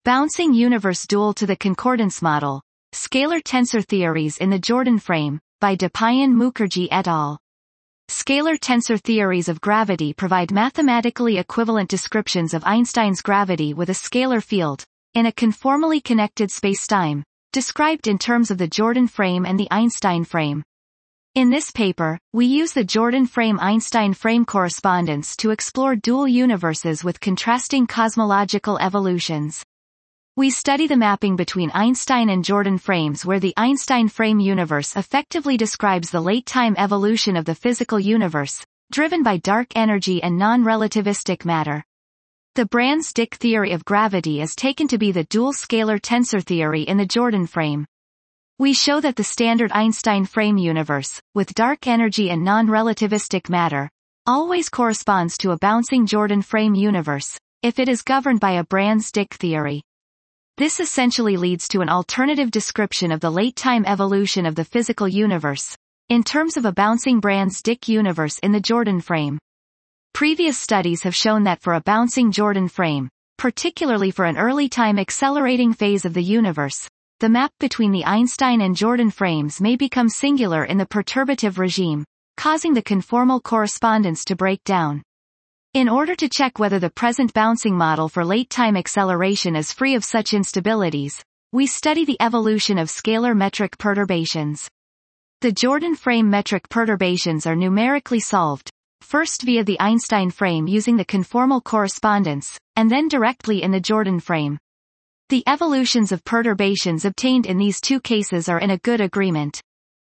Bouncing universe dual to the concordance model. Scalar tensor theories in the Jordan frame, by Deepayan Mukherjee et al. Scalar tensor theories of gravity provide mathematically equivalent descriptions of Einstein's gravity with a scalar field, in a conformally connected spacetime, described in terms of the Jordan frame and the Einstein frame. In this paper, we use the Jordan frame-Einstein frame correspondence to explore dual universes with contrasting cosmological evolutions. We study the mapping between Einstein and Jordan frames where the Einstein frame universe effectively describes the late-time evolution of the physical universe, driven by dark energy and non-relativistic matter. The Brans-Dicke theory of gravity is taken to be the dual scalar tensor theory in the Jordan frame. We show that the standard Einstein frame universe, with dark energy and non-relativistic matter, always corresponds to a bouncing Jordan frame universe, if it is governed by a Brans-Dicke theory. This essentially leads to an alternative description of the late-time evolution of the physical universe, in terms of a bouncing Brans-Dicke universe in the Jordan frame. Previous studies have shown that for a bouncing Jordan frame, particularly for an early time accelerating phase of the universe, the map between the Einstein and Jordan frames may become singular in the perturbative regime, causing the conformal correspondence to break down. In order to check whether the present bouncing model for late-time acceleration is free of such instabilities, we study the evolution of scalar metric perturbations. The Jordan frame metric perturbations are numerically solved, first via the Einstein frame using the conformal correspondence, and then directly in the Jordan frame. The evolutions of perturbations obtained in these two cases are in a good agreement.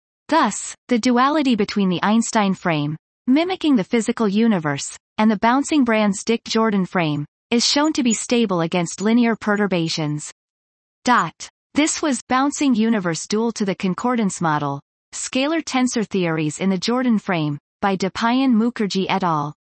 Thus, the duality between the Einstein frame, mimicking the physical universe, and the bouncing Brans-Dicke Jordan frame, is shown to be stable against linear perturbations. This was Bouncing Universe Dual to the Concordance Model, Scalar Tensor Theories in the Jordan Frame, by Deepayan Mukherjee et al.